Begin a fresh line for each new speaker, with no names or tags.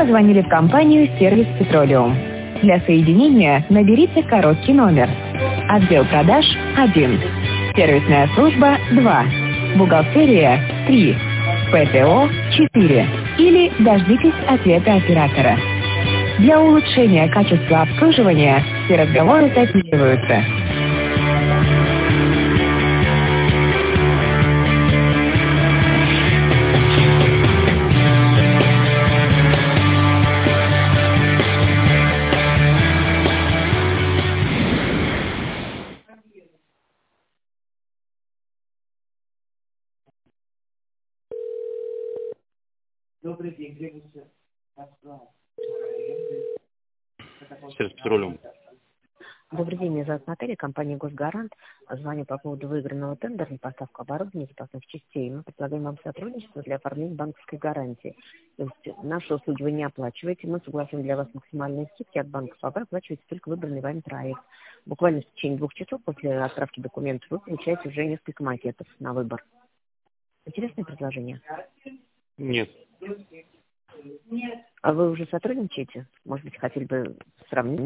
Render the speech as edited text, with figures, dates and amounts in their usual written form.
позвонили в компанию «Сервис Петролиум». Для соединения наберите короткий номер. Отдел продаж 1, сервисная служба 2, бухгалтерия 3, ПТО 4 или дождитесь ответа оператора. Для улучшения качества обслуживания все разговоры записываются.
Сервис Петролиум.
Добрый день, меня зовут Наталья, компания «Госгарант». Звоню по поводу выигранного тендера на поставку оборудования запасных частей. Мы предлагаем вам сотрудничество для оформления банковской гарантии. То есть наши услуги вы не оплачиваете, мы согласим для вас максимальные скидки от банков, а вы оплачиваете только выбранный вами проект. Буквально в течение 2 часов после отправки документов вы получаете уже несколько макетов на выбор. Интересное предложение?
Нет.
А вы уже сотрудничаете? Может быть, хотели бы сравнить?